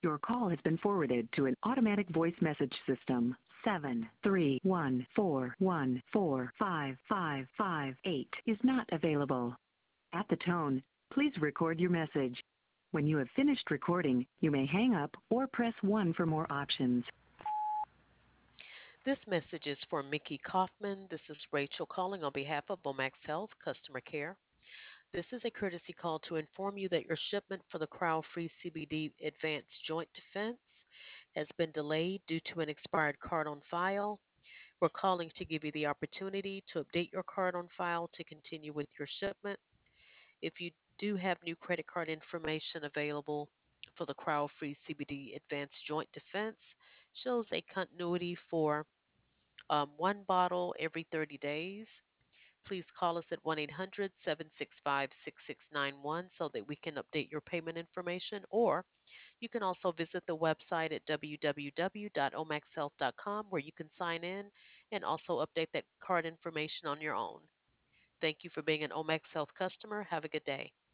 Your call has been forwarded to an automatic voice message system. 73141455558 is not available. At the tone, please record your message. When you have finished recording, you may hang up or press 1 for more options. This message is for Mickey Kaufman. This is Rachel calling on behalf of Bomax Health Customer Care. This is a courtesy call to inform you that your shipment for the crowd-free CBD Advanced Joint Defense has been delayed due to an expired card on file. We're calling to give you the opportunity to update your card on file to continue with your shipment. If you do have new credit card information available for the crowd-free CBD Advanced Joint Defense, shows a continuity for one bottle every 30 days. Please call us at 1-800-765-6691 so that we can update your payment information, or you can also visit the website at www.omaxhealth.com where you can sign in and also update that card information on your own. Thank you for being an Omax Health customer. Have a good day.